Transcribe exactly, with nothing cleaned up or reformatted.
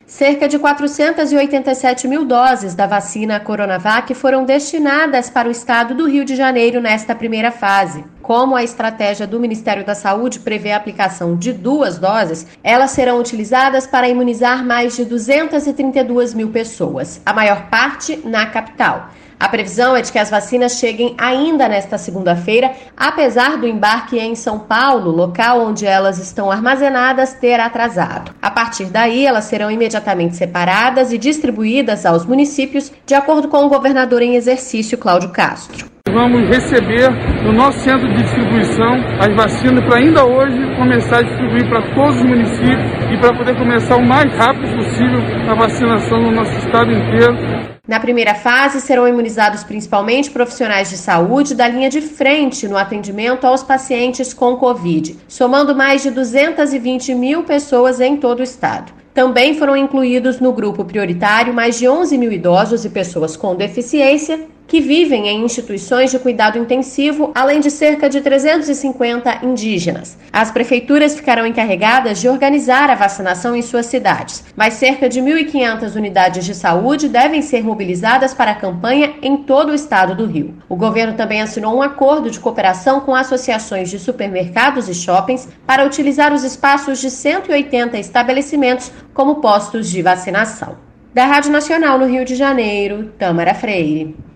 Cerca de quatrocentas e oitenta e sete mil doses da vacina Coronavac foram destinadas para o estado do Rio de Janeiro nesta primeira fase. Como a estratégia do Ministério da Saúde prevê a aplicação de duas doses, elas serão utilizadas para imunizar mais de duzentas e trinta e duas mil pessoas, a maior parte na capital. A previsão é de que as vacinas cheguem ainda nesta segunda-feira, apesar do embarque em São Paulo, local onde elas estão armazenadas, ter atrasado. A partir daí, elas serão imediatamente separadas e distribuídas aos municípios, de acordo com o governador em exercício, Cláudio Castro. Vamos receber no nosso centro de distribuição as vacinas para ainda hoje começar a distribuir para todos os municípios e para poder começar o mais rápido possível a vacinação no nosso estado inteiro. Na primeira fase, serão imunizados principalmente profissionais de saúde da linha de frente no atendimento aos pacientes com Covid, somando mais de duzentas e vinte mil pessoas em todo o estado. Também foram incluídos no grupo prioritário mais de onze mil idosos e pessoas com deficiência que vivem em instituições de cuidado intensivo, além de cerca de trezentos e cinquenta indígenas. As prefeituras ficarão encarregadas de organizar a vacinação em suas cidades, mas cerca de mil e quinhentas unidades de saúde devem ser mobilizadas para a campanha em todo o estado do Rio. O governo também assinou um acordo de cooperação com associações de supermercados e shoppings para utilizar os espaços de cento e oitenta estabelecimentos como postos de vacinação. Da Rádio Nacional no Rio de Janeiro, Tâmara Freire.